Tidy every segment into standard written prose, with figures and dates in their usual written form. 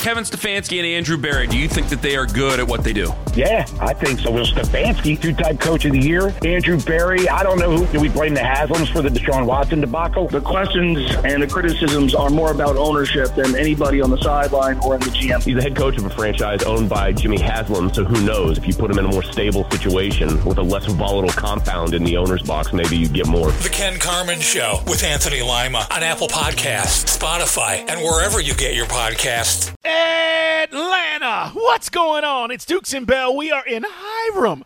Kevin Stefanski and Andrew Berry, do you think that they are good at what they do? Yeah, I think so. Well, Stefanski, two-time coach of the year. Andrew Berry, I don't know who. Do we blame the Haslams for the Deshaun Watson debacle? The questions and the criticisms are more about ownership than anybody on the sideline or in the GM. He's the head coach of a franchise owned by Jimmy Haslam, so who knows? If you put him in a more stable situation with a less volatile compound in the owner's box, maybe you get more. The Ken Carman Show with Anthony Lima on Apple Podcasts, Spotify, and wherever you get your podcasts. Atlanta, what's going on? It's Dukes and Bell. We are in Hiram,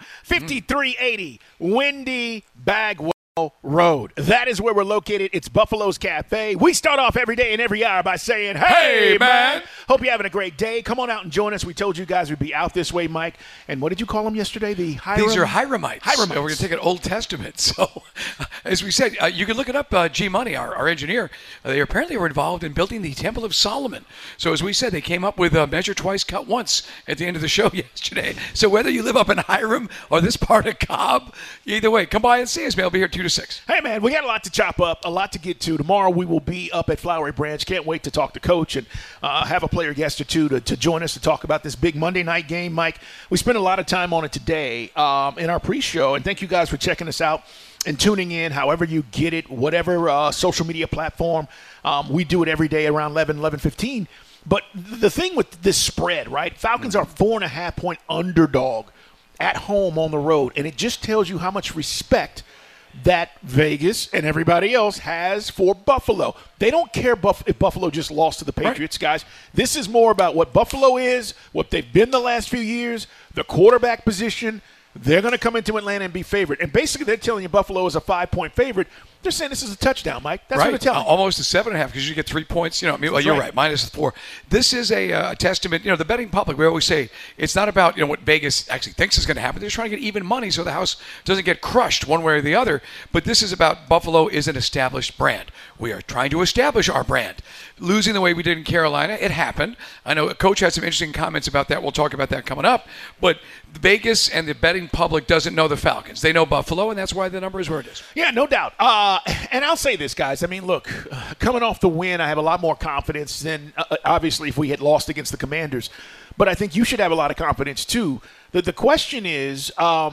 5380 Windy Bagwell Road. That is where we're located. It's Buffalo's Cafe. We start off every day and every hour by saying, hey, man. Hope you're having a great day. Come on out and join us. We told you guys we'd be out this way, Mike. And what did you call them yesterday? These are Hiramites. Hiramites. We're going to take an Old Testament. So, as we said, you can look it up. G Money, our engineer, they apparently were involved in building the Temple of Solomon. So, as we said, they came up with measure twice, cut once at the end of the show yesterday. So, whether you live up in Hiram or this part of Cobb, either way, come by and see us. I'll be here 2 to 6. Hey, man, we got a lot to chop up, a lot to get to. Tomorrow we will be up at Flowery Branch. Can't wait to talk to Coach and have a player guest or two to join us to talk about this big Monday night game. Mike, we spent a lot of time on it today in our pre-show, and thank you guys for checking us out and tuning in however you get it, whatever social media platform. We do it every day around 11:15. But the thing with this spread, right, Falcons are 4.5-point underdog at home on the road, and it just tells you how much respect that Vegas and everybody else has for Buffalo. They don't care if Buffalo just lost to the Patriots, guys. This is more about what Buffalo is, what they've been the last few years, the quarterback position. They're going to come into Atlanta and be favored. And basically they're telling you Buffalo is a 5-point favorite. They're saying this is a touchdown, Mike. That's what they're telling you. Almost a 7.5 because you get 3 points. You're right, -4. This is a testament. The betting public, we always say, it's not about what Vegas actually thinks is going to happen. They're trying to get even money so the house doesn't get crushed one way or the other. But this is about Buffalo is an established brand. We are trying to establish our brand. Losing the way we did in Carolina, it happened. I know Coach had some interesting comments about that. We'll talk about that coming up. But Vegas and the betting public doesn't know the Falcons. They know Buffalo, and that's why the number is where it is. Yeah, no doubt. And I'll say this, guys. I mean, look, coming off the win, I have a lot more confidence than, obviously, if we had lost against the Commanders. But I think you should have a lot of confidence, too. The question is,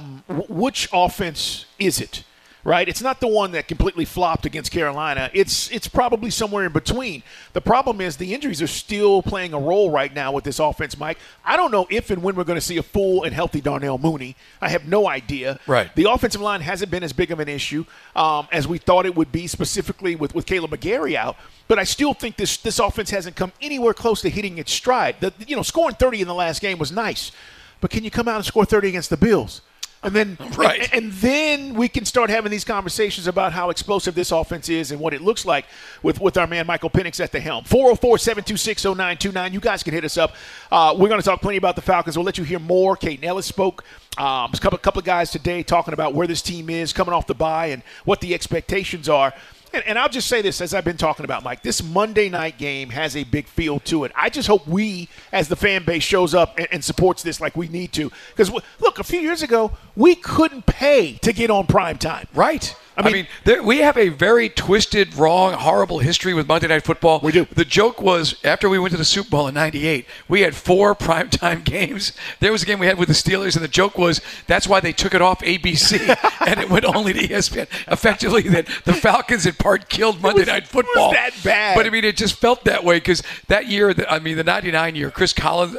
which offense is it? Right? It's not the one that completely flopped against Carolina. It's probably somewhere in between. The problem is the injuries are still playing a role right now with this offense, Mike. I don't know if and when we're going to see a full and healthy Darnell Mooney. I have no idea. Right. The offensive line hasn't been as big of an issue as we thought it would be, specifically with Caleb McGarry out. But I still think this offense hasn't come anywhere close to hitting its stride. Scoring 30 in the last game was nice. But can you come out and score 30 against the Bills? And then, and then we can start having these conversations about how explosive this offense is and what it looks like with our man Michael Penix at the helm. 404-726-0929. You guys can hit us up. We're going to talk plenty about the Falcons. We'll let you hear more. Caden Ellis spoke. A couple of guys today talking about where this team is coming off the bye and what the expectations are. And I'll just say this, as I've been talking about, Mike, this Monday night game has a big feel to it. I just hope we, as the fan base, shows up and supports this like we need to. Because, look, a few years ago, we couldn't pay to get on prime time. Right. I mean we have a very twisted, wrong, horrible history with Monday Night Football. We do. The joke was, after we went to the Super Bowl in '98, we had 4 primetime games. There was a game we had with the Steelers, and the joke was that's why they took it off ABC, and it went only to ESPN. Effectively, that the Falcons in part killed Monday Night Football. It was that bad. But, it just felt that way because that year, the '99 year, Chris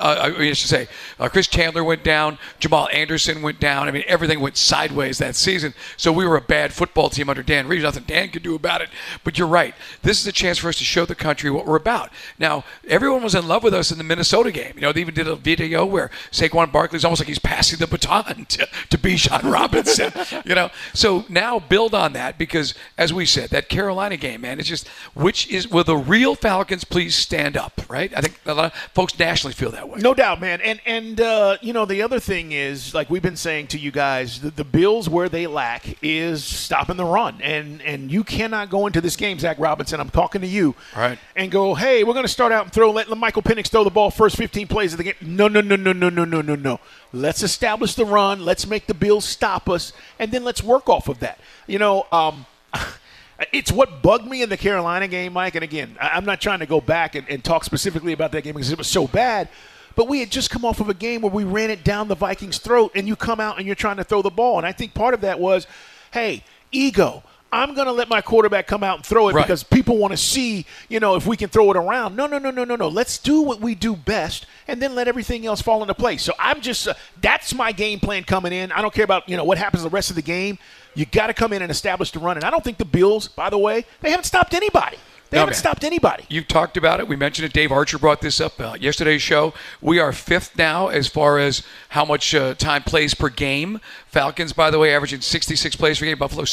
Chandler went down, Jamal Anderson went down. Everything went sideways that season. So we were a bad football team under Dan Reeves. Nothing Dan could do about it. But you're right. This is a chance for us to show the country what we're about. Now, everyone was in love with us in the Minnesota game. They even did a video where Saquon Barkley's almost like he's passing the baton to Bijan Robinson. So now build on that because, as we said, that Carolina game, man, it's just, will the real Falcons please stand up, right? I think a lot of folks nationally feel that way. No doubt, man. And the other thing is, like we've been saying to you guys, the Bills, where they lack is stopping the run. And you cannot go into this game, Zach Robinson, I'm talking to you, right, and go, hey, we're going to start out and let Michael Penix throw the ball first 15 plays of the game. No. Let's establish the run. Let's make the Bills stop us, and then let's work off of that. It's what bugged me in the Carolina game, Mike. And again, I'm not trying to go back and talk specifically about that game because it was so bad. But we had just come off of a game where we ran it down the Vikings' throat, and you come out and you're trying to throw the ball. And I think part of that was, hey, ego. I'm going to let my quarterback come out and throw it because people want to see, if we can throw it around. No. Let's do what we do best and then let everything else fall into place. So I'm just that's my game plan coming in. I don't care about, what happens the rest of the game. You got to come in and establish the run. And I don't think the Bills, by the way, they haven't stopped anybody. They haven't stopped anybody. You've talked about it. We mentioned it. Dave Archer brought this up yesterday's show. We are 5th now as far as how much time plays per game. Falcons, by the way, averaging 66 plays per game. Buffalo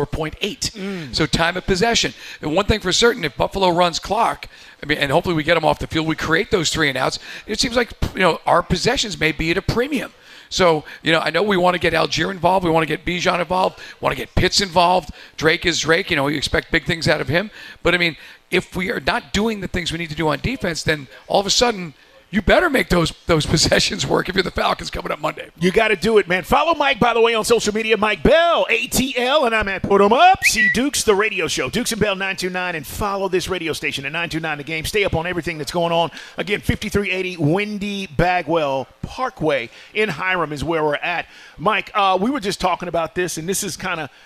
64.8. So time of possession. And one thing for certain, if Buffalo runs clock, and hopefully we get them off the field, we create those 3 and outs. It seems like our possessions may be at a premium. So, I know we want to get Algier involved. We want to get Bijan involved. Want to get Pitts involved. Drake is Drake. We expect big things out of him. But, if we are not doing the things we need to do on defense, then all of a sudden you better make those possessions work if you're the Falcons coming up Monday. You got to do it, man. Follow Mike, by the way, on social media, Mike Bell, ATL, and I'm at Put 'em Up. See Dukes, the radio show, Dukes and Bell 929, and follow this radio station at 929 The Game. Stay up on everything that's going on. Again, 5380 Wendy Bagwell Parkway in Hiram is where we're at. Mike, we were just talking about this, and this is kind of,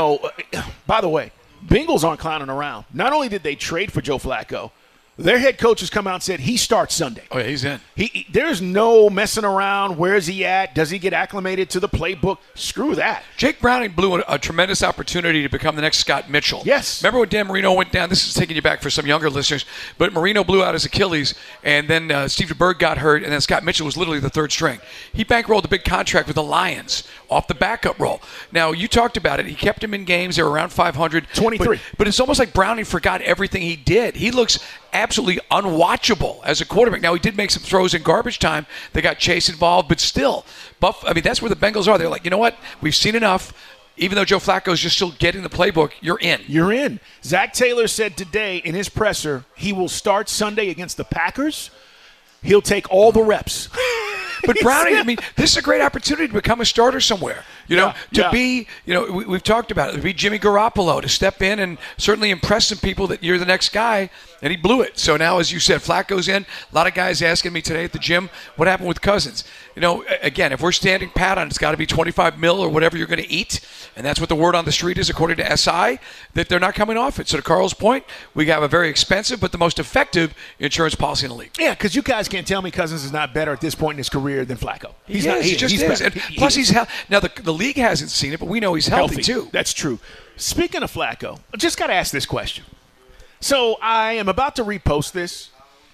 by the way, Bengals aren't clowning around. Not only did they trade for Joe Flacco, their head coach has come out and said he starts Sunday. Oh, yeah, he's in. There's no messing around. Where's he at? Does he get acclimated to the playbook? Screw that. Jake Browning blew a tremendous opportunity to become the next Scott Mitchell. Yes. Remember when Dan Marino went down? This is taking you back for some younger listeners. But Marino blew out his Achilles, and then Steve DeBerg got hurt, and then Scott Mitchell was literally the 3rd string. He bankrolled a big contract with the Lions off the backup role. Now, you talked about it. He kept him in games. They were around 500. 23. But it's almost like Browning forgot everything he did. He looks absolutely unwatchable as a quarterback. Now, he did make some throws in garbage time. They got Chase involved, but still. That's where the Bengals are. They're like, you know what? We've seen enough. Even though Joe Flacco's just still getting the playbook, you're in. You're in. Zach Taylor said today in his presser he will start Sunday against the Packers. He'll take all the reps. But Browning, this is a great opportunity to become a starter somewhere. Be, we've talked about it, to be Jimmy Garoppolo, to step in and certainly impress some people that you're the next guy, and he blew it. So now, as you said, Flacco's in. A lot of guys asking me today at the gym, what happened with Cousins? Again, if we're standing pat on it's got to be $25 million or whatever you're going to eat, and that's what the word on the street is according to SI, that they're not coming off it. So to Carl's point, we have a very expensive but the most effective insurance policy in the league. Yeah, because you guys can't tell me Cousins is not better at this point in his career than Flacco. He just is. And plus, he's now the league hasn't seen it, but we know he's healthy too. That's true. Speaking of Flacco, I just got to ask this question. So I am about to repost this.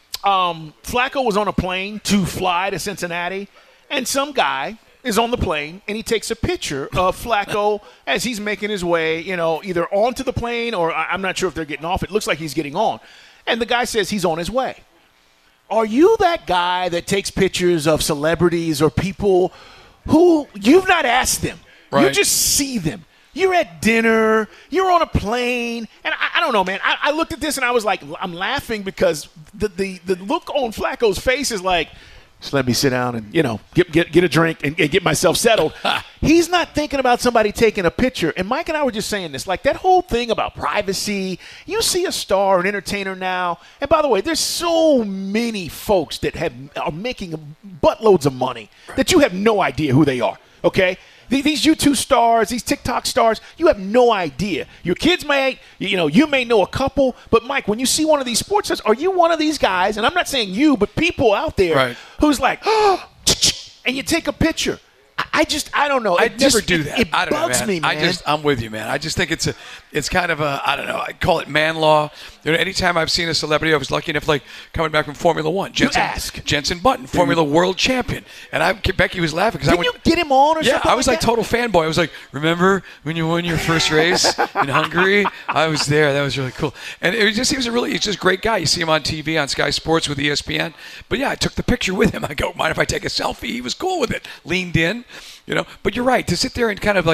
Flacco was on a plane to fly to Cincinnati, and some guy is on the plane, and he takes a picture of Flacco as he's making his way, either onto the plane or I'm not sure if they're getting off. It looks like he's getting on. And the guy says he's on his way. Are you that guy that takes pictures of celebrities or people who you've not asked them? Right. You just see them. You're at dinner. You're on a plane. And I don't know, man. I looked at this and I was like, I'm laughing because the look on Flacco's face is like, just let me sit down and, get a drink and get myself settled. He's not thinking about somebody taking a picture. And Mike and I were just saying this, like that whole thing about privacy. You see a star, an entertainer now. And by the way, there's so many folks that are making buttloads of money that you have no idea who they are, okay? These YouTube stars, these TikTok stars, you have no idea. Your kids may, you may know a couple, but Mike, when you see one of these sports stars, are you one of these guys, and I'm not saying you, but people out there who's like, oh, and you take a picture. I don't know. I never do that. It bugs me, man. I'm with you, man. I just think it's kind of I don't know. I call it man law. Anytime I've seen a celebrity, I was lucky enough, like coming back from Formula One. Jensen Button, Formula World Champion, and Becky was laughing because you get him on or something? Yeah, I was like total fanboy. I was like, remember when you won your first race in Hungary? I was there. That was really cool. And he was just a great guy. You see him on TV on Sky Sports with ESPN. But yeah, I took the picture with him. I go, mind if I take a selfie? He was cool with it. Leaned in. But you're right, to sit there and kind of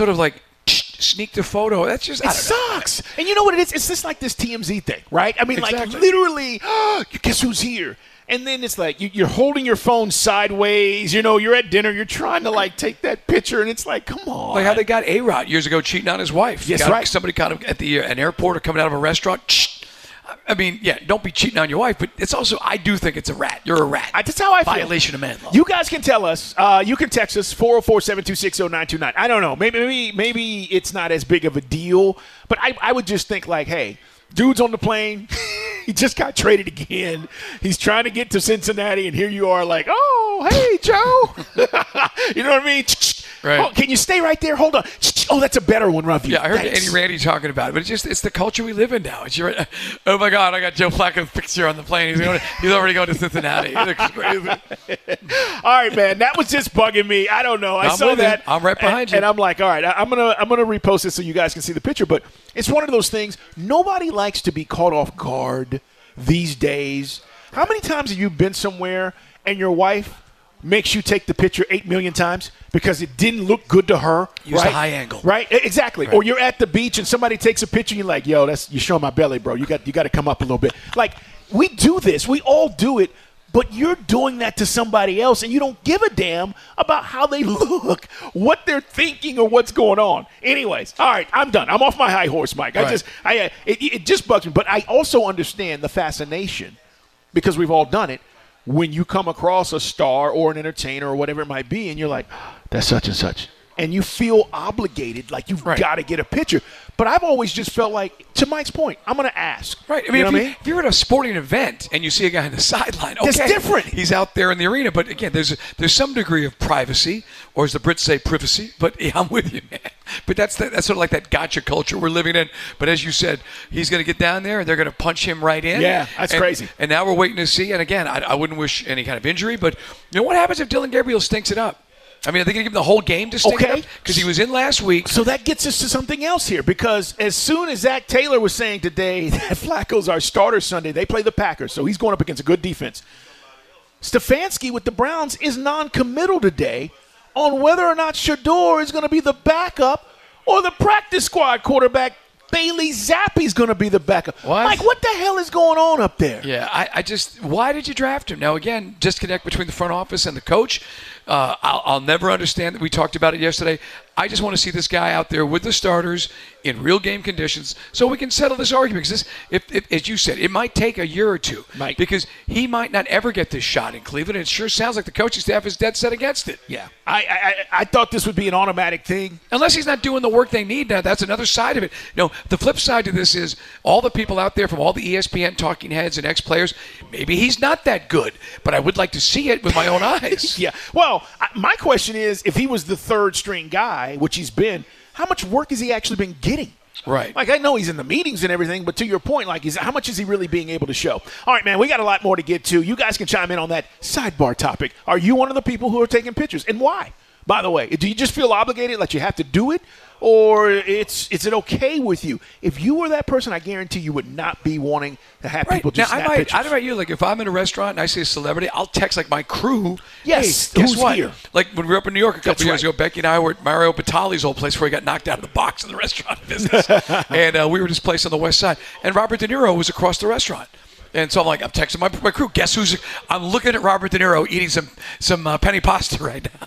sneak the photo, that's just, it sucks. And you know what it is? It's just like this TMZ thing, right? I mean, exactly. Like literally, guess who's here? And then it's like you're holding your phone sideways. You're at dinner. You're trying to take that picture, and it's like, come on. Like how they got A-Rod years ago cheating on his wife. Yes, right. Somebody caught him at an airport or coming out of a restaurant. I mean, yeah, don't be cheating on your wife, but it's also, I do think it's a rat. You're a rat. That's how I feel. Violation of man law. You guys can tell us. You can text us, 404-726-0929. I don't know. Maybe it's not as big of a deal, but I would just think hey, dude's on the plane. He just got traded again. He's trying to get to Cincinnati, and here you are oh, hey, Joe. You know what I mean? Right. Oh, can you stay right there? Hold on. Oh, that's a better one, Ruffy. Yeah, I heard Thanks. Andy Randy talking about it, but it's the culture we live in now. Oh, my God, I got Joe Flacco's picture on the plane. He's already going to Cincinnati. He looks crazy. All right, man. That was just bugging me. I don't know. I saw that. I'm right behind you. And I'm like, all right, I'm gonna repost it so you guys can see the picture. But it's one of those things. Nobody likes to be caught off guard these days. How many times have you been somewhere and your wife makes you take the picture 8 million times because it didn't look good to her? Use a high angle. Right? Exactly. Right. Or you're at the beach and somebody takes a picture and you're like, yo, you're showing my belly, bro. You got to come up a little bit. We do this. We all do it. But you're doing that to somebody else, and you don't give a damn about how they look, what they're thinking, or what's going on. Anyways, all right, I'm done. I'm off my high horse, Mike. Right. It just bugs me. But I also understand the fascination, because we've all done it, when you come across a star or an entertainer or whatever it might be, and you're like, that's such and such. And you feel obligated, like you've got to get a picture. But I've always just felt like, to Mike's point, I'm going to ask. Right. I mean, if you're at a sporting event and you see a guy on the sideline, okay, that's different. He's out there in the arena. But, again, there's some degree of privacy, or as the Brits say, privacy. But yeah, I'm with you, man. But that's sort of like that gotcha culture we're living in. But as you said, he's going to get down there and they're going to punch him right in. Yeah, that's crazy. And now we're waiting to see. And, again, I wouldn't wish any kind of injury. But what happens if Dylan Gabriel stinks it up? I mean, are they going to give him the whole game to stink it up? Because he was in last week. So that gets us to something else here, because as soon as Zach Taylor was saying today that Flacco's our starter Sunday, they play the Packers, so he's going up against a good defense. Stefanski with the Browns is non-committal today on whether or not Shador is going to be the backup or the practice squad quarterback. Bailey Zappi's going to be the backup. What? What the hell is going on up there? Yeah, I just – why did you draft him? Now, again, disconnect between the front office and the coach. I'll never understand that. We talked about it yesterday. I just want to see this guy out there with the starters in real game conditions so we can settle this argument. Because if, as you said, it might take a year or two. Mike. Because he might not ever get this shot in Cleveland. And it sure sounds like the coaching staff is dead set against it. Yeah. I thought this would be an automatic thing. Unless he's not doing the work they need now. That's another side of it. The flip side to this is all the people out there from all the ESPN talking heads and ex-players, maybe he's not that good. But I would like to see it with my own eyes. Yeah. Well, my question is, if he was the third string guy, which he's been, how much work has he actually been getting? Right. I know he's in the meetings and everything, but to your point, how much is he really being able to show? All right, man, we got a lot more to get to. You guys can chime in on that sidebar topic. Are you one of the people who are taking pictures, and why? By the way, do you just feel obligated, like you have to do it, or is it okay with you? If you were that person, I guarantee you would not be wanting to have people just snap pictures. I don't know about you. Like, if I'm in a restaurant and I see a celebrity, I'll text, my crew. Yes, hey, guess who's what? here? Like, when we were up in New York a couple years right. ago, Becky and I were at Mario Batali's old place where he got knocked out of the box in the restaurant business. And we were this place on the west side. And Robert De Niro was across the restaurant. And so I'm texting my crew. Guess who's? I'm looking at Robert De Niro eating some penny pasta right now.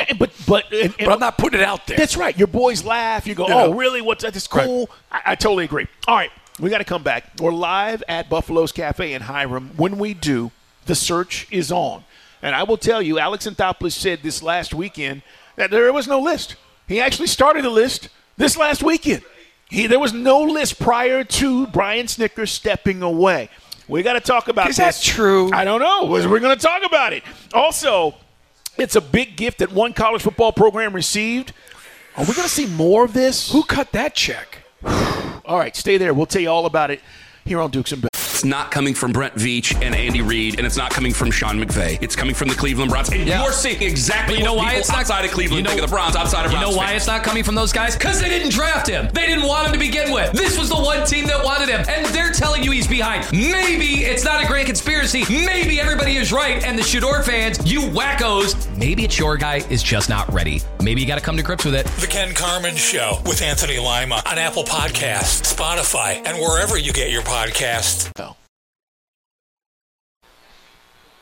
But I'm not putting it out there. That's right. Your boys laugh. You go, oh, really? What's that? That's cool. Right. I totally agree. All right. We got to come back. We're live at Buffalo's Cafe in Hiram. When we do, the search is on. And I will tell you, Alex Anthopoulos said this last weekend that there was no list. He actually started a list this last weekend. There was no list prior to Brian Snickers stepping away. We got to talk about this. Is that true? I don't know. We're going to talk about it. Also, it's a big gift that one college football program received. Are we going to see more of this? Who cut that check? All right, stay there. We'll tell you all about it here on Dukes and Bells. It's not coming from Brent Veach and Andy Reid, and it's not coming from Sean McVay. It's coming from the Cleveland Browns. And you're seeing exactly what people outside of Cleveland think of the Browns, outside of Browns. You know why it's not coming from those guys? Because they didn't draft him. They didn't want him to begin with. This was the one team that wanted him, and they're telling you he's behind. Maybe it's not a grand conspiracy. Maybe everybody is right, and the Shador fans, you wackos, maybe it's your guy is just not ready. Maybe you got to come to grips with it. The Ken Carman Show with Anthony Lima on Apple Podcasts, Spotify, and wherever you get your podcasts. Oh.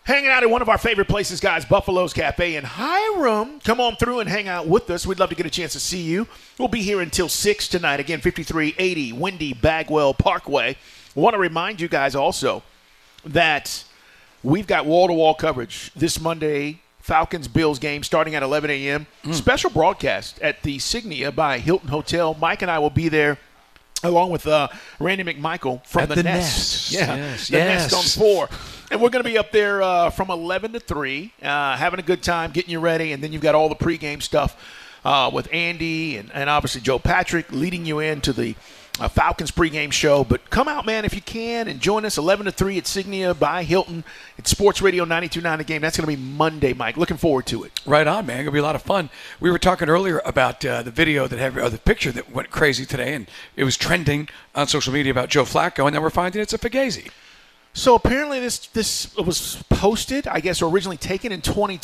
Hanging out at one of our favorite places, guys, Buffalo's Cafe in Hiram. Come on through and hang out with us. We'd love to get a chance to see you. We'll be here until 6 tonight. Again, 5380 Wendy Bagwell Parkway. I want to remind you guys also that we've got wall-to-wall coverage this Monday, Falcons-Bills game starting at 11 a.m. Special broadcast at the Signia by Hilton Hotel. Mike and I will be there along with Randy McMichael from the Nest. Yeah, the Nest on 4. And we're going to be up there from 11 to 3, having a good time, getting you ready. And then you've got all the pregame stuff with Andy and obviously Joe Patrick leading you into the Falcons pregame show. But come out, man, if you can, and join us 11 to 3 at Signia by Hilton. It's Sports Radio 92.9 The Game. That's going to be Monday, Mike. Looking forward to it. Right on, man. It's going to be a lot of fun. We were talking earlier about the video that had, or the picture that went crazy today, and it was trending on social media about Joe Flacco, and then we're finding it's a Fugazi. So apparently this was posted, I guess, originally taken in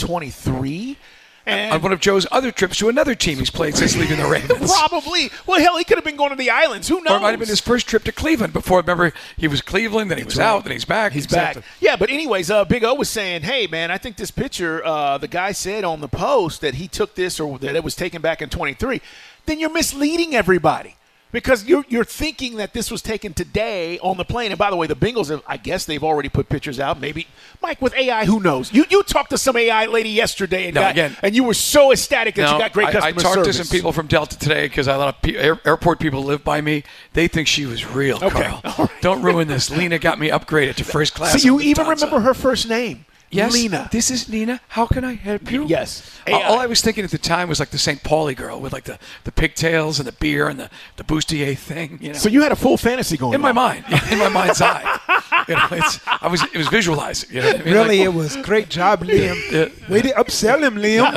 2023. And on one of Joe's other trips to another team he's played since leaving the Ravens. Probably. Well, hell, he could have been going to the islands. Who knows? Or it might have been his first trip to Cleveland before. Remember, he was Cleveland, then he was out, then he's back. He's back. Yeah, but anyways, Big O was saying, hey, man, I think this picture, the guy said on the post that he took this or that it was taken back in 23. Then you're misleading everybody. Because you're thinking that this was taken today on the plane. And by the way, the Bengals, I guess they've already put pictures out. Maybe, Mike, with AI, who knows? You talked to some AI lady yesterday, and you were so ecstatic that you got great customer service. I talked to some people from Delta today because a lot of airport people live by me. They think she was real, Carl. Right. Don't ruin this. Lena got me upgraded to first class. So you even remember her first name? Yes, Lena. This is Nina. How can I help you? Yes. All I was thinking at the time was like the St. Pauli girl with like the pigtails and the beer and the bustier thing. You know? So you had a full fantasy going in my mind, in my mind's eye. You know, it was visualizing. You know what I mean? Really, it was great job, Liam. Way to upsell him, Liam.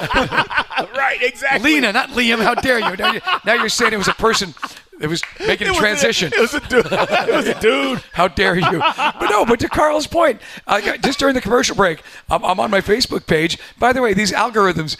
Right, exactly. Lena, not Liam. How dare you? Now you're saying it was a person. It was making a transition. It was a dude. It was a dude. How dare you? But to Carl's point, just during the commercial break, I'm on my Facebook page. By the way, these algorithms,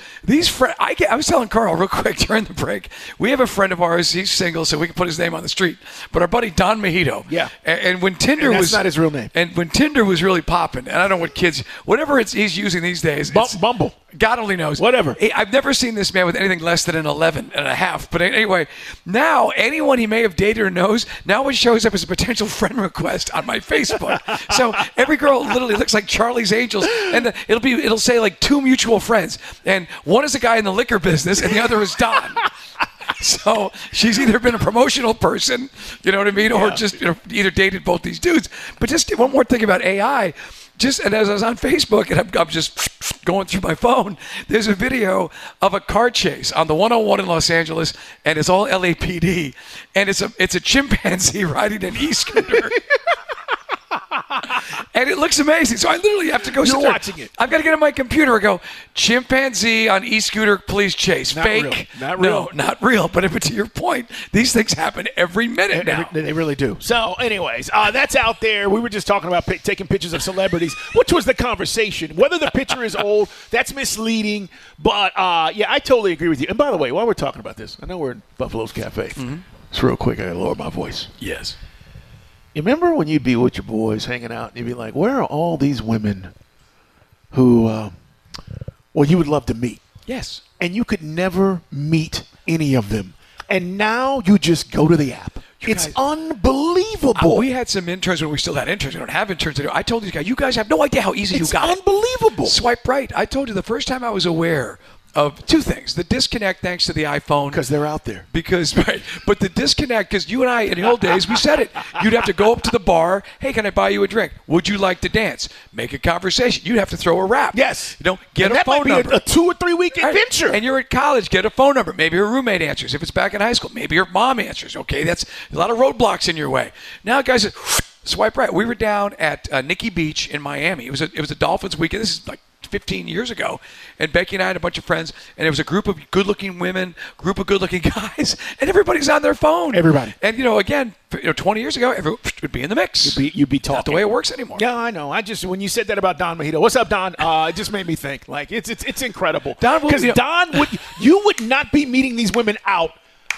I was telling Carl real quick during the break, we have a friend of ours, he's single, so we can put his name on the street, but our buddy Don Mojito. Yeah. And when Tinder that's not his real name. And when Tinder was really popping, and I don't know what kids, whatever he's using these days. Bumble. God only knows. Whatever. I've never seen this man with anything less than an 11.5. But anyway, now anyone he may have dated or knows, now it shows up as a potential friend request on my Facebook. So every girl literally looks like Charlie's Angels, and it'll say like 2 mutual friends, and one is a guy in the liquor business, and the other is Don. So she's either been a promotional person, you know what I mean, or just either dated both these dudes. But just one more thing about AI. And as I was on Facebook, and I'm just going through my phone, there's a video of a car chase on the 101 in Los Angeles, and it's all LAPD, and it's a chimpanzee riding an e-scooter. And it looks amazing. So I literally have to go You're watching it. I've got to get on my computer and go, chimpanzee on e-scooter police chase. Not Fake. Real. Not real. No, not real. But to your point, these things happen every minute now. They really do. So anyways, that's out there. We were just talking about taking pictures of celebrities, which was the conversation. Whether the picture is old, that's misleading. But, yeah, I totally agree with you. And by the way, while we're talking about this, I know we're in Buffalo's Cafe. Mm-hmm. Just real quick, I got to lower my voice. Yes. You remember when you'd be with your boys hanging out and you'd be like, where are all these women who, you would love to meet? Yes. And you could never meet any of them. And now you just go to the app. It's unbelievable. We had some interns when we still had interns. We don't have interns anymore. I told these guys, you guys have no idea how easy you got it. It's unbelievable. Swipe right. I told you the first time I was aware of 2 things. The disconnect thanks to the iPhone. Because they're out there. But the disconnect, because you and I, in the old days, we said it. You'd have to go up to the bar. Hey, can I buy you a drink? Would you like to dance? Make a conversation. You'd have to throw a rap. Yes. Get a phone number. That might be a 2 or 3 week adventure. And you're at college. Get a phone number. Maybe your roommate answers. If it's back in high school, maybe your mom answers. Okay, that's a lot of roadblocks in your way. Now, guys, swipe right. We were down at Nikki Beach in Miami. It was a Dolphins weekend. This is like 15 years ago, and Becky and I had a bunch of friends, and it was a group of good-looking women, group of good-looking guys, and everybody's on their phone. Everybody. And, again, 20 years ago, everyone would be in the mix. You'd be talking. Not the way it works anymore. Yeah, I know. When you said that about Don Mojito, what's up, Don? It just made me think. Like, it's incredible. Don, because Don you would not be meeting these women out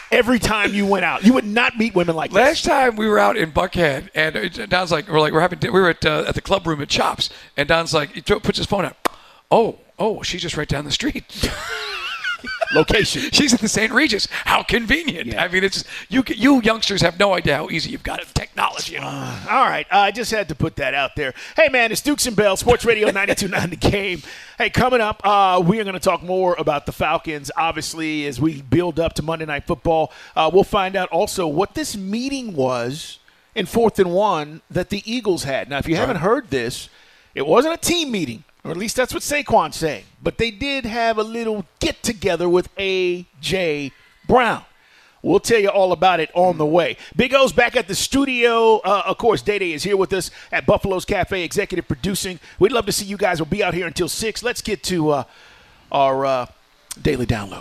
every time you went out. You would not meet women like Last time we were out in Buckhead, and Don's like, we were at the club room at Chops, and Don's like, he puts his phone out. Oh, she's just right down the street. Location. She's in the St. Regis. How convenient. Yeah. I mean, it's you youngsters have no idea how easy you've got it. Technology. All right. I just had to put that out there. Hey, man, it's Dukes and Bell, Sports Radio 92.9 The Game. Hey, coming up, we are going to talk more about the Falcons, obviously, as we build up to Monday Night Football. We'll find out also what this meeting was in 4th and 1 that the Eagles had. Now, if you haven't heard this, it wasn't a team meeting. Or at least that's what Saquon's saying. But they did have a little get-together with A.J. Brown. We'll tell you all about it on the way. Big O's back at the studio. Of course, Day-Day is here with us at Buffalo's Cafe, executive producing. We'd love to see you guys. We'll be out here until 6. Let's get to our daily download.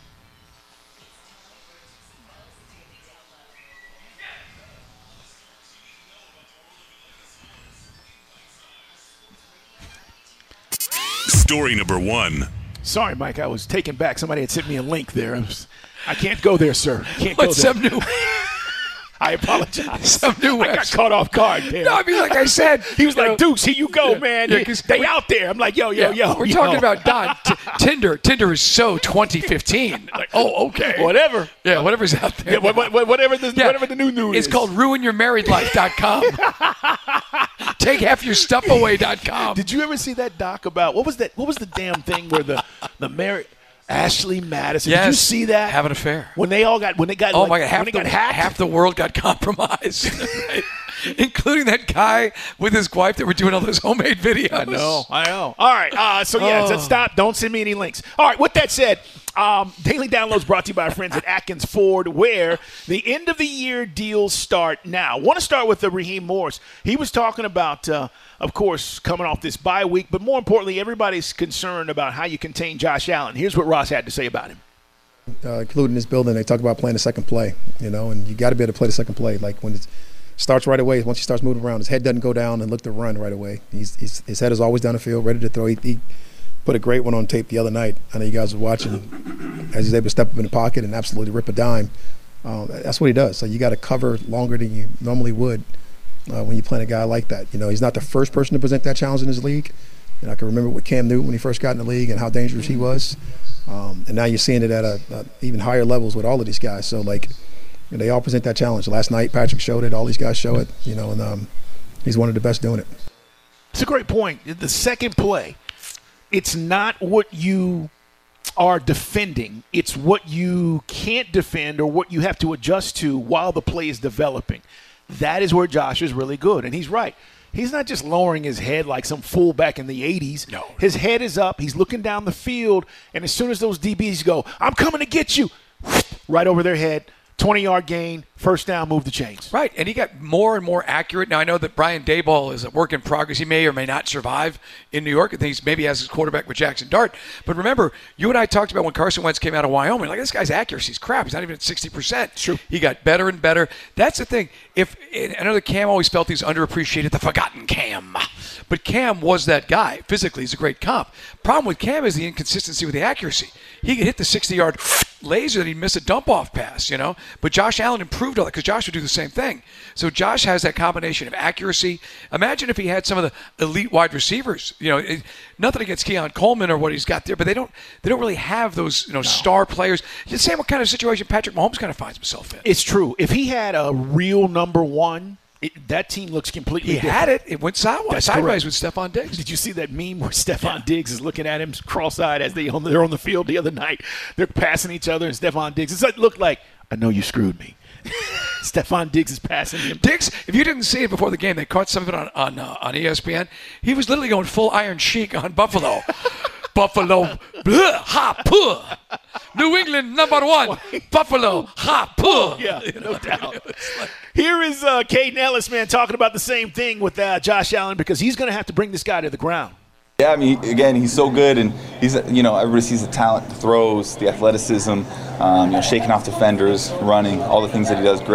Story number 1. Sorry, Mike. I was taken back. Somebody had sent me a link there. I can't go there, sir. Can't go there. Some new? I apologize. Some new I got caught off guard there. No, I mean, like I said. He was like, Dukes, here you go, man. They out there. I'm like, yo. We're talking about, Don, Tinder. Tinder is so 2015. Like, okay. Whatever. Yeah, whatever's out there. Yeah, whatever the new news is. It's called ruinyourmarriedlife.com. Take half your stuff away.com. Did you ever see that doc about, what was the damn thing where the married Ashley Madison? Yes. Did you see that? Have an affair. When they got my God, hacked? half the world got compromised. Right? Including that guy with his wife that were doing all those homemade videos. I know. All right. Let's stop. Don't send me any links. All right. With that said, Daily Downloads brought to you by our friends at Atkins Ford, where the end of the year deals start now. I want to start with Raheem Morris. He was talking about, of course, coming off this bye week, but more importantly, everybody's concerned about how you contain Josh Allen. Here's what Ross had to say about him. Including this building, they talk about playing the second play, and you got to be able to play the second play. Like when it starts right away, once he starts moving around, his head doesn't go down and look to run right away. His head is always down the field, ready to throw. He put a great one on tape the other night. I know you guys were watching as he's able to step up in the pocket and absolutely rip a dime. That's what he does. So you got to cover longer than you normally would when you play a guy like that. He's not the first person to present that challenge in his league. I can remember with Cam Newton when he first got in the league and how dangerous he was. And now you're seeing it at even higher levels with all of these guys. So, they all present that challenge. Last night, Patrick showed it. All these guys show it, and he's one of the best doing it. It's a great point. The second play, it's not what you are defending. It's what you can't defend or what you have to adjust to while the play is developing. That is where Josh is really good, and he's right. He's not just lowering his head like some fullback in the 80s. No. His head is up. He's looking down the field, and as soon as those DBs go, I'm coming to get you, right over their head, 20-yard gain, first down, move the chains. Right, and he got more and more accurate. Now, I know that Brian Daboll is a work in progress. He may or may not survive in New York. I think he maybe has his quarterback with Jackson Dart. But remember, you and I talked about when Carson Wentz came out of Wyoming. This guy's accuracy is crap. He's not even at 60%. True. He got better and better. That's the thing. I know that Cam always felt he's underappreciated, the forgotten Cam. But Cam was that guy. Physically, he's a great comp. Problem with Cam is the inconsistency with the accuracy. He could hit the 60-yard laser and he'd miss a dump-off pass, But Josh Allen improved all that because Josh would do the same thing. So Josh has that combination of accuracy. Imagine if he had some of the elite wide receivers. Nothing against Keon Coleman or what he's got there, but they don't really have those star players. The same kind of situation Patrick Mahomes kind of finds himself in. It's true. If he had a real number one, that team looks completely different. He had it. It went sideways with Stephon Diggs. Did you see that meme where Stephon Diggs is looking at him cross-eyed as they're on the field the other night? They're passing each other, and Stephon Diggs. It looked like, I know you screwed me. Stephon Diggs is passing him. Diggs, if you didn't see it before the game, they caught some of it on ESPN. He was literally going full Iron Sheik on Buffalo. Buffalo, blah, ha, puh. New England, number one. Buffalo, ha, puh. Yeah, no doubt. Here is Caden Ellis, man, talking about the same thing with Josh Allen because he's going to have to bring this guy to the ground. Yeah, I mean, again, he's so good, and he's, everybody sees the talent, the throws, the athleticism, shaking off defenders, running, all the things that he does great.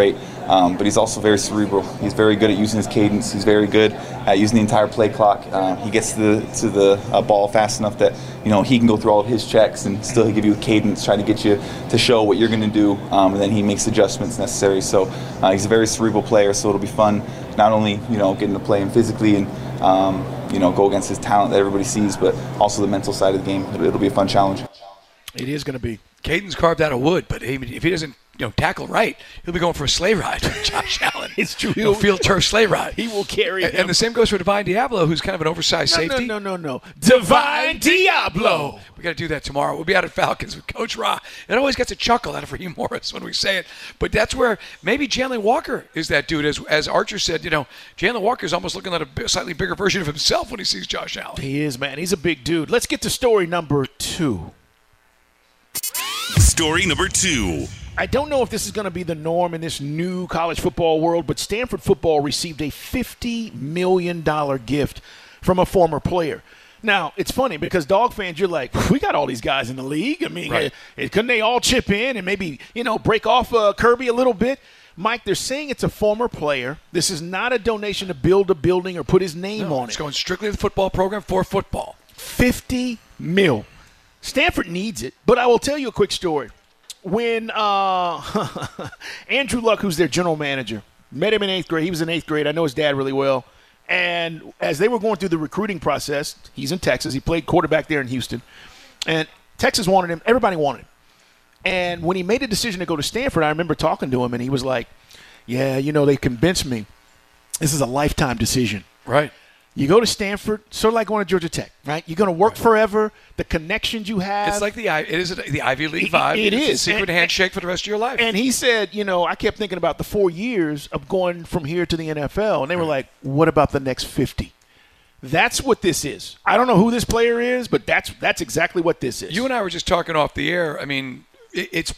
but he's also very cerebral. He's very good at using his cadence. He's very good at using the entire play clock. He gets to the ball fast enough that he can go through all of his checks and still give you a cadence, try to get you to show what you're going to do, and then he makes adjustments necessary. So he's a very cerebral player. So it'll be fun, not only getting to play him physically and go against his talent that everybody sees, but also the mental side of the game. It'll be a fun challenge. It is going to be. Caden's carved out of wood, but if he doesn't tackle right, he'll be going for a sleigh ride with Josh Allen. It's true. Field turf sleigh ride. He will carry him. And the same goes for Divine Diablo, who's kind of an oversized safety. No. Divine Diablo. We got to do that tomorrow. We'll be out at Falcons with Coach Ra. It always gets a chuckle out of Raheem Morris when we say it. But that's where maybe Jalen Walker is that dude. As Archer said, Jalen Walker is almost looking at a slightly bigger version of himself when he sees Josh Allen. He is, man. He's a big dude. Let's get to story number 2. Story number 2. I don't know if this is going to be the norm in this new college football world, but Stanford football received a $50 million gift from a former player. Now, it's funny because Dog fans, you're like, we got all these guys in the league. I mean, right. Couldn't they all chip in and maybe, break off Kirby a little bit? Mike, they're saying it's a former player. This is not a donation to build a building or put his name on it. It's going strictly to the football program for football. $50 million. Stanford needs it, but I will tell you a quick story. When Andrew Luck, who's their general manager, met him in 8th grade. He was in 8th grade. I know his dad really well. And as they were going through the recruiting process, he's in Texas. He played quarterback there in Houston. And Texas wanted him. Everybody wanted him. And when he made a decision to go to Stanford, I remember talking to him, and he was like, yeah, they convinced me. This is a lifetime decision. Right. You go to Stanford, sort of like going to Georgia Tech, right? You're going to work forever. The connections you have. It's like the Ivy League vibe. It is. It's a secret handshake for the rest of your life. And he said, I kept thinking about the 4 years of going from here to the NFL. And they were like, what about the next 50? That's what this is. I don't know who this player is, but that's exactly what this is. You and I were just talking off the air. I mean, if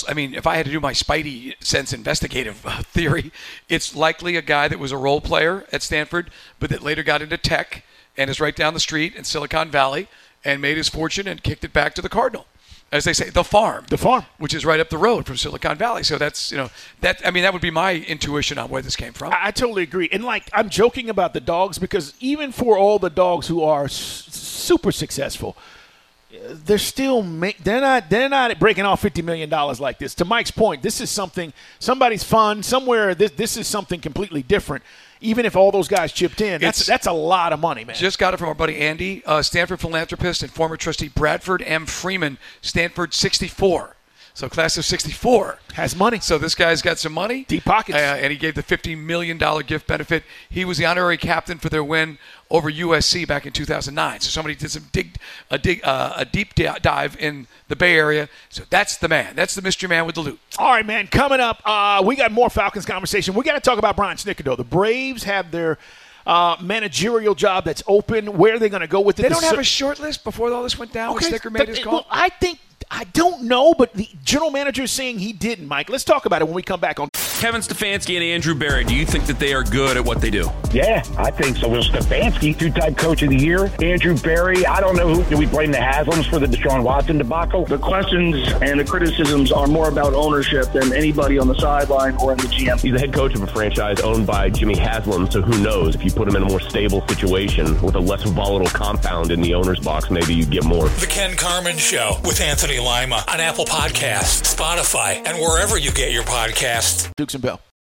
I had to do my Spidey sense investigative theory, it's likely a guy that was a role player at Stanford, but that later got into tech and is right down the street in Silicon Valley and made his fortune and kicked it back to the Cardinal. As they say, the farm. The farm. Which is right up the road from Silicon Valley. So that's, that would be my intuition on where this came from. I totally agree. And, I'm joking about the Dogs because even for all the Dogs who are super successful, they're still they're not breaking off $50 million like this. To Mike's point, this is somebody's fun somewhere. This is something completely different. Even if all those guys chipped in, that's a lot of money, man. Just got it from our buddy Andy, Stanford philanthropist and former trustee Bradford M. Freeman, Stanford 64. So class of 64. Has money. So this guy's got some money. Deep pockets. And he gave the $50 million gift benefit. He was the honorary captain for their win over USC back in 2009. So somebody did a deep dive in the Bay Area. So that's the man. That's the mystery man with the loot. All right, man. Coming up, we got more Falcons conversation. We got to talk about Brian Snitker, though. The Braves have their managerial job that's open. Where are they going to go with it? They don't have a short list before all this went down when Snitker made his call? Well, I don't know, but the general manager is saying he didn't, Mike. Let's talk about it when we come back on. Kevin Stefanski and Andrew Berry, do you think that they are good at what they do? Yeah, I think so. Will Stefanski, 2-time coach of the year. Andrew Berry, I don't know who. Do we blame the Haslams for the Deshaun Watson debacle? The questions and the criticisms are more about ownership than anybody on the sideline or in the GM. He's the head coach of a franchise owned by Jimmy Haslam, so who knows? If you put him in a more stable situation with a less volatile compound in the owner's box, maybe you'd get more. The Ken Carman Show with Anthony Lima on Apple Podcasts, Spotify, and wherever you get your podcasts. Dukes and Bell.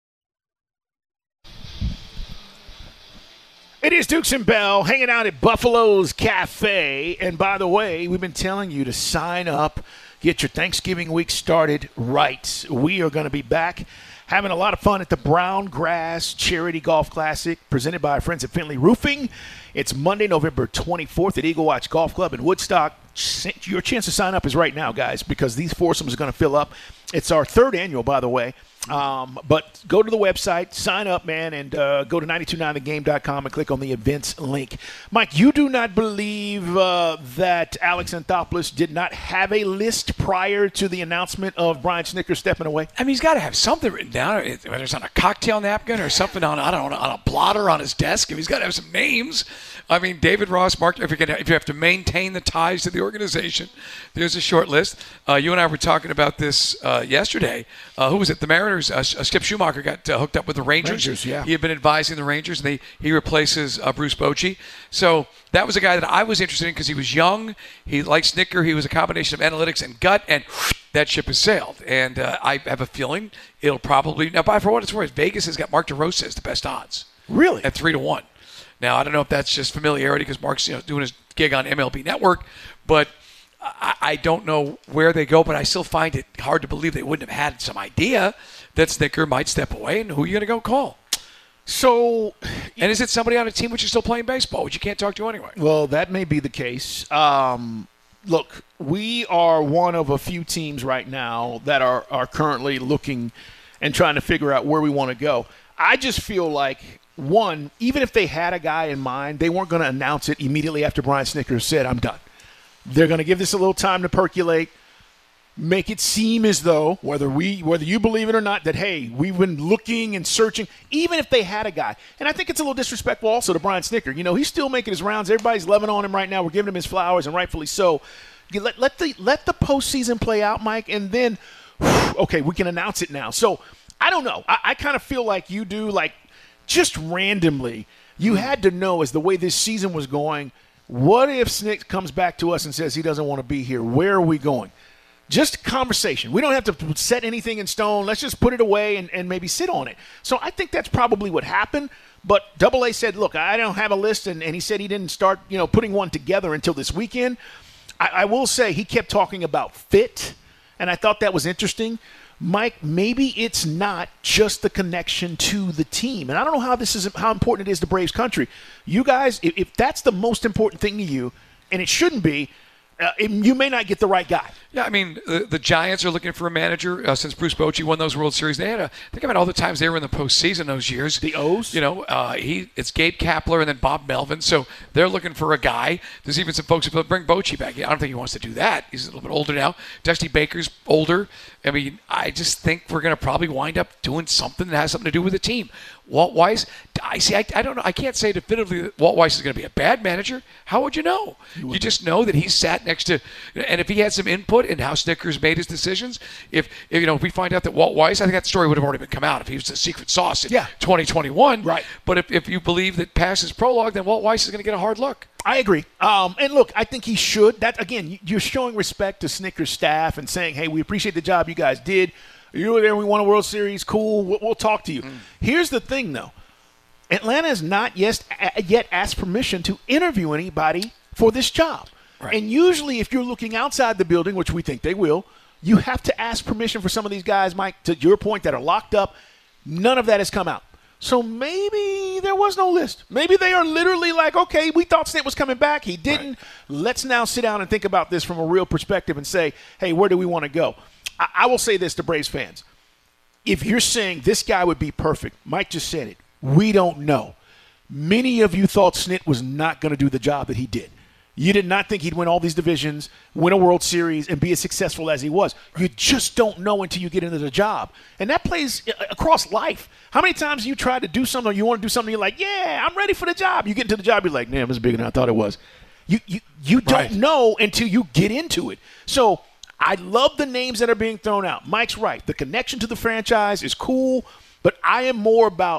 It is Dukes and Bell hanging out at Buffalo's Cafe. And by the way, we've been telling you to sign up, get your Thanksgiving week started right. We are going to be back having a lot of fun at the Brown Grass Charity Golf Classic presented by our friends at Finley Roofing. It's Monday, November 24th at Eagle Watch Golf Club in Woodstock. Your chance to sign up is right now, guys, because these foursomes are going to fill up. It's our third annual, by the way. But go to the website, sign up, man, and go to 929thegame.com and click on the events link. Mike, you do not believe that Alex Anthopoulos did not have a list prior to the announcement of Brian Snitker stepping away? I mean, he's got to have something written down, whether it's on a cocktail napkin or something on a blotter on his desk. I mean, he's got to have some names. I mean, David Ross, Mark, if you have to maintain the ties to the organization, there's a short list. You and I were talking about this yesterday. Who was it? The Mariners Mariners, Skip Schumacher got hooked up with the Rangers. Yeah. He had been advising the Rangers, and he replaces Bruce Bochy. So that was a guy that I was interested in because he was young. He liked Snitker. He was a combination of analytics and gut, and that ship has sailed. And I have a feeling it'll probably – now, for what it's worth, Vegas has got Mark DeRosa as the best odds. Really? At 3-1. Now, I don't know if that's just familiarity because Mark's doing his gig on MLB Network, but I don't know where they go, but I still find it hard to believe they wouldn't have had some idea that Snitker might step away, and who are you going to go call? So, and is it somebody on a team which is still playing baseball, which you can't talk to anyway? Well, that may be the case. Look, we are one of a few teams right now that are currently looking and trying to figure out where we want to go. I just feel like, one, even if they had a guy in mind, they weren't going to announce it immediately after Brian Snitker said, I'm done. They're going to give this a little time to percolate, make it seem as though, whether you believe it or not, that, hey, we've been looking and searching, even if they had a guy. And I think it's a little disrespectful also to Brian Snitker. He's still making his rounds. Everybody's loving on him right now. We're giving him his flowers, and rightfully so. Let the postseason play out, Mike, and then, okay, we can announce it now. So I don't know. I kind of feel like you do, like, just randomly, you had to know as the way this season was going, what if Snick comes back to us and says he doesn't want to be here? Where are we going? Just conversation. We don't have to set anything in stone. Let's just put it away and maybe sit on it. So I think that's probably what happened. But AA said, look, I don't have a list, and he said he didn't start putting one together until this weekend. I will say he kept talking about fit, and I thought that was interesting. Mike, maybe it's not just the connection to the team. And I don't know how important it is to Braves country. You guys, if that's the most important thing to you, and it shouldn't be, you may not get the right guy. Yeah, I mean, the Giants are looking for a manager since Bruce Bochy won those World Series. They had think about all the times they were in the postseason those years. The O's? It's Gabe Kapler and then Bob Melvin. So they're looking for a guy. There's even some folks who bring Bochy back. I don't think he wants to do that. He's a little bit older now. Dusty Baker's older. I mean, I just think we're going to probably wind up doing something that has something to do with the team. Walt Weiss, I don't know. I can't say definitively that Walt Weiss is going to be a bad manager. How would you know? You just know that he sat next to, and if he had some input in how Snickers made his decisions, if we find out that Walt Weiss, I think that story would have already been come out if he was the secret sauce in 2021. Right. But if you believe that past his prologue, then Walt Weiss is going to get a hard look. I agree. And look, I think he should. That again, you're showing respect to Snickers' staff and saying, hey, we appreciate the job you guys did. You were there, we won a World Series, cool, we'll talk to you. Here's the thing, though. Atlanta has not yet asked permission to interview anybody for this job. Right. And usually if you're looking outside the building, which we think they will, you have to ask permission for some of these guys, Mike, to your point, that are locked up. None of that has come out. So maybe there was no list. Maybe they are literally like, okay, we thought Snit was coming back. He didn't. Right. Let's now sit down and think about this from a real perspective and say, hey, where do we want to go? I will say this to Braves fans. If you're saying this guy would be perfect, Mike just said it, we don't know. Many of you thought Snit was not going to do the job that he did. You did not think he'd win all these divisions, win a World Series, and be as successful as he was. Right. You just don't know until you get into the job. And that plays across life. How many times you try to do something or you want to do something, you're like, yeah, I'm ready for the job. You get into the job, you're like, damn, it's bigger than I thought it was. You don't know until you get into it. So I love the names that are being thrown out. Mike's right. The connection to the franchise is cool, but I am more about,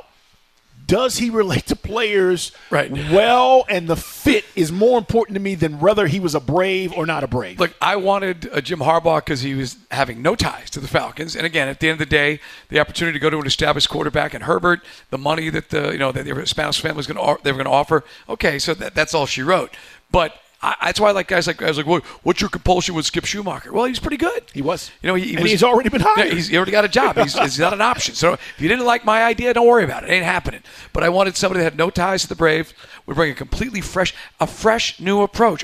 does he relate to players well, and the fit is more important to me than whether he was a Brave or not a Brave. Look, I wanted Jim Harbaugh because he was having no ties to the Falcons. And again, at the end of the day, the opportunity to go to an established quarterback and Herbert, the money that that the Spanish family was they were going to offer. Okay, so that's all she wrote. But that's why I like guys like what's your compulsion with Skip Schumacher? Well, he's pretty good. He was. He's already been hired. Yeah, he already got a job. He's not an option. So if you didn't like my idea, don't worry about it. It ain't happening. But I wanted somebody that had no ties to the Braves, would bring a completely fresh new approach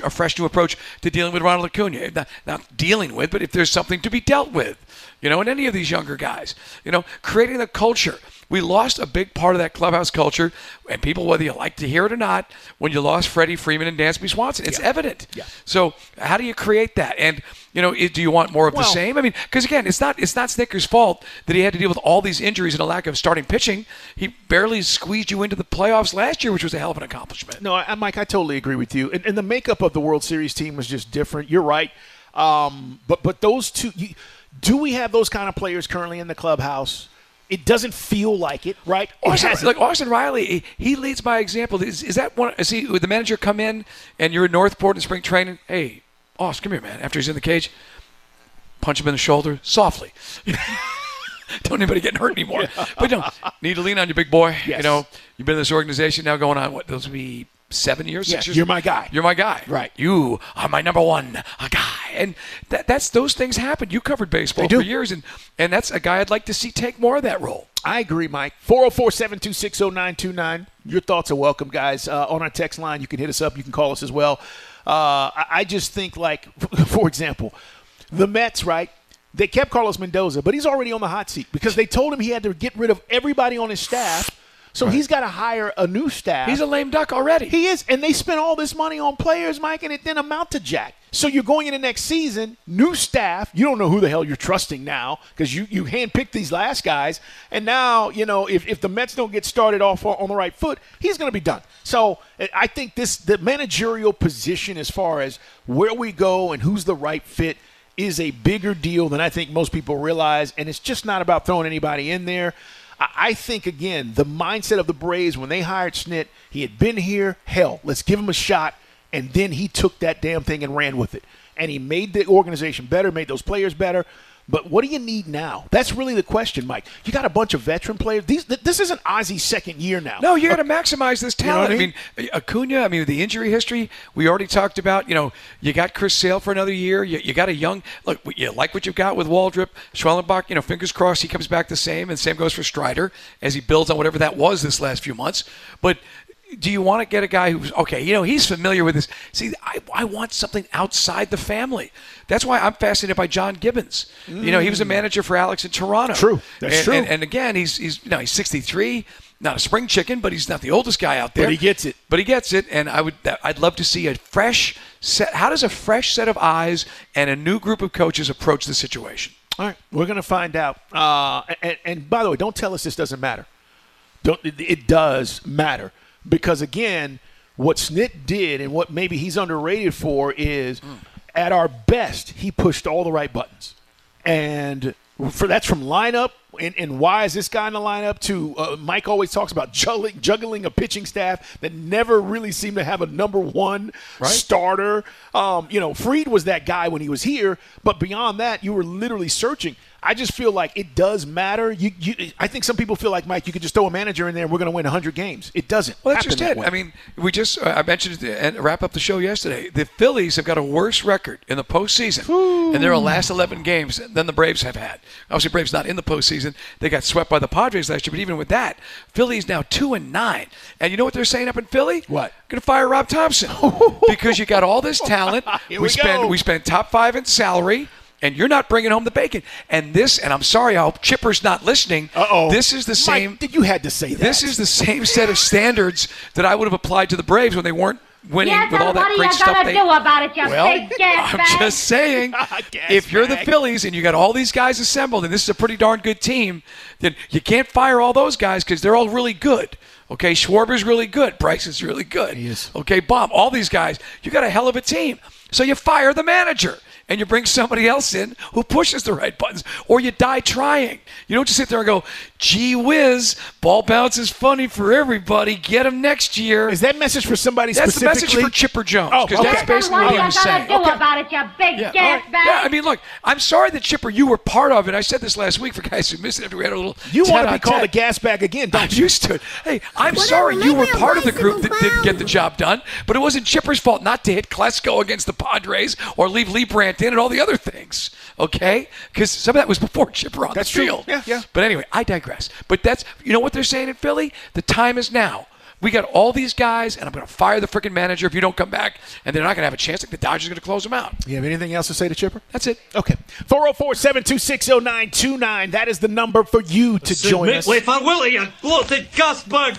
to dealing with Ronald Acuna. Not dealing with, but if there's something to be dealt with, in any of these younger guys, creating the culture. We lost a big part of that clubhouse culture, and people, whether you like to hear it or not, when you lost Freddie Freeman and Dansby Swanson, it's evident. Yeah. So how do you create that? And, do you want more of the same? I mean, because, again, it's not Snicker's fault that he had to deal with all these injuries and a lack of starting pitching. He barely squeezed you into the playoffs last year, which was a hell of an accomplishment. No, Mike, I totally agree with you. And the makeup of the World Series team was just different. You're right. But those two do we have those kind of players currently in the clubhouse? It doesn't feel like it, right? Austin Riley, he leads by example. Is that one? Would the manager come in and you're in Northport in spring training? Hey, Austin, come here, man. After he's in the cage, punch him in the shoulder softly. Don't anybody get hurt anymore. Yeah. But need to lean on your big boy. Yes. You've been in this organization now going on, those would be 7 years, 6 years? You're my guy. You're my guy. Right. You are my number one guy. And that's those things happen. You covered baseball for years, and that's a guy I'd like to see take more of that role. I agree, Mike. 404-726-0929. Your thoughts are welcome, guys. On our text line, you can hit us up. You can call us as well. I just think, for example, the Mets, right? They kept Carlos Mendoza, but he's already on the hot seat because they told him he had to get rid of everybody on his staff. So he's got to hire a new staff. He's a lame duck already. He is. And they spent all this money on players, Mike, and it didn't amount to jack. So you're going into next season, new staff. You don't know who the hell you're trusting now because you handpicked these last guys. And now, if the Mets don't get started off on the right foot, he's going to be done. So I think the managerial position as far as where we go and who's the right fit is a bigger deal than I think most people realize. And it's just not about throwing anybody in there. I think, again, the mindset of the Braves when they hired Snit, he had been here, hell, let's give him a shot, and then he took that damn thing and ran with it. And he made the organization better, made those players better. But what do you need now? That's really the question, Mike. You got a bunch of veteran players. This isn't Ozzy's second year now. No, you got to maximize this talent. You know what I mean, Acuna, the injury history, we already talked about. You got Chris Sale for another year. You got a young – look, you like what you've got with Waldrop. Schwellenbach, fingers crossed he comes back the same, and same goes for Strider as he builds on whatever that was this last few months. But – do you want to get a guy who's, he's familiar with this. See, I want something outside the family. That's why I'm fascinated by John Gibbons. He was a manager for Alex in Toronto. True. That's true. And again, he's 63, not a spring chicken, but he's not the oldest guy out there. But he gets it. And I'd love to see a fresh set. How does a fresh set of eyes and a new group of coaches approach the situation? All right, we're going to find out. And by the way, don't tell us this doesn't matter. It does matter. Because, again, what Snit did and what maybe he's underrated for is at our best, he pushed all the right buttons. And that's from lineup and why is this guy in the lineup to Mike always talks about juggling a pitching staff that never really seemed to have a number one starter. Fried was that guy when he was here. But beyond that, you were literally searching. I just feel like it does matter. I think some people feel like, Mike, you could just throw a manager in there and we're going to win 100 games. It doesn't. Well, that's just it. I mentioned it and wrap up the show yesterday. The Phillies have got a worse record in the postseason in their last 11 games than the Braves have had. Obviously, Braves not in the postseason. They got swept by the Padres last year, but even with that, Philly's now 2-9. And you know what they're saying up in Philly? What? Going to fire Rob Thompson because you got all this talent. we spent top 5 in salary. And you're not bringing home the bacon. And I'm sorry, I hope Chipper's not listening. This is the same. Mike, you had to say that. This is the same set of standards that I would have applied to the Braves when they weren't winning with all that great stuff. What are you going to do about it, you big gas bag? I'm just saying, if you're the Phillies and you got all these guys assembled, and this is a pretty darn good team, then you can't fire all those guys because they're all really good. Okay, Schwarber's really good. Bryce is really good. He is. Okay, Bob, all these guys, you got a hell of a team. So you fire the manager. And you bring somebody else in who pushes the right buttons, or you die trying. You don't just sit there and go, gee whiz, ball bounce is funny for everybody. Get him next year. Is that message for somebody specifically? That's the message for Chipper Jones. That's basically what he was saying. What are you going to do about it, you big gas bag? Yeah, look, I'm sorry that, Chipper, you were part of it. I said this last week for guys who missed it after we had a little You want to be called a gas bag again, don't you? I'm used to it. Hey, I'm sorry you were part of the group that didn't get the job done, but it wasn't Chipper's fault not to hit Klesko against the Padres or leave Lee Brandt in and all the other things. Okay? Because some of that was before Chipper on the field. Yeah. But anyway, I digress. But you know what they're saying in Philly? The time is now. We got all these guys, and I'm going to fire the freaking manager if you don't come back, and they're not going to have a chance. Like the Dodgers are going to close them out. You have anything else to say to Chipper? That's it. Okay. 404-726-0929. That is the number for you to join us. Wait for Willie, you bloated gas bug.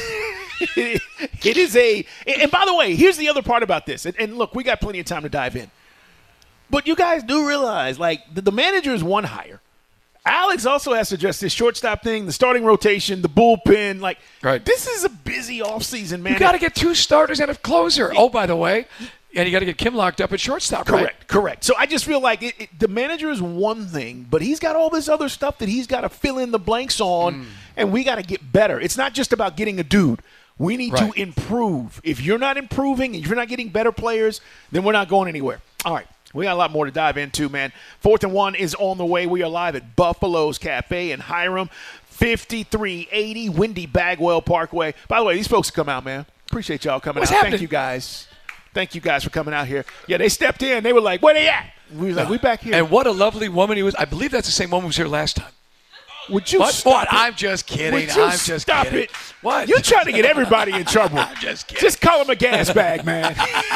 It is and by the way, here's the other part about this. And look, we got plenty of time to dive in. But you guys do realize, the manager is one hire. Alex also has to address this shortstop thing, the starting rotation, the bullpen. This is a busy offseason, man. You got to get 2 starters and a closer. Oh, by the way, And you got to get Kim locked up at shortstop, right? Correct. So I just feel like the manager is one thing, but he's got all this other stuff that he's got to fill in the blanks on, and we got to get better. It's not just about getting a dude. We need to improve. If you're not improving and you're not getting better players, then we're not going anywhere. All right. We got a lot more to dive into, man. 4th and 1 is on the way. We are live at Buffalo's Cafe in Hiram, 5380 Windy Bagwell Parkway. By the way, these folks come out, man. Appreciate y'all coming out. Happening? Thank you guys. Thank you guys for coming out here. Yeah, they stepped in. They were like, where they at? We were like, we back here. And what a lovely woman he was. I believe that's the same woman who was here last time. Would you what? stop it? I'm just kidding. Would you I'm just stop kidding. it? What? You're trying to get everybody in trouble. I'm just kidding. Just call him a gas bag, man.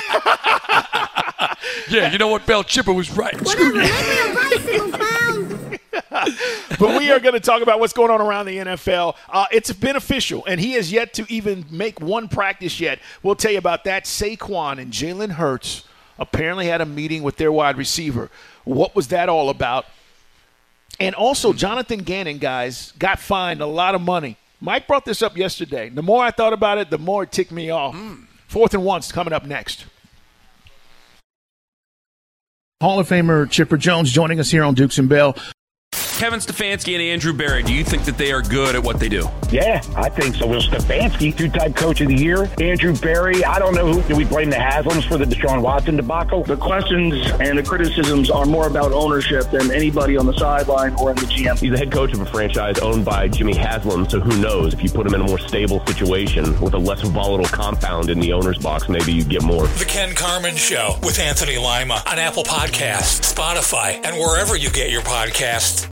Yeah, you know what? Bell Chipper was right. But we are going to talk about what's going on around the NFL. It's been official, and he has yet to even make one practice yet. We'll tell you about that. Saquon and Jalen Hurts apparently had a meeting with their wide receiver. What was that all about? And also, Jonathan Gannon, guys, got fined a lot of money. Mike brought this up yesterday. The more I thought about it, the more it ticked me off. 4th and 1's coming up next. Hall of Famer Chipper Jones joining us here on Dukes and Bell. Kevin Stefanski and Andrew Berry, do you think that they are good at what they do? Yeah, I think so. Will Stefanski, two-time coach of the year. Andrew Berry, I don't know who. Do we blame the Haslams for the Deshaun Watson debacle? The questions and the criticisms are more about ownership than anybody on the sideline or in the GM. He's the head coach of a franchise owned by Jimmy Haslam, so who knows? If you put him in a more stable situation with a less volatile compound in the owner's box, maybe you get more. The Ken Carman Show with Anthony Lima on Apple Podcasts, Spotify, and wherever you get your podcasts.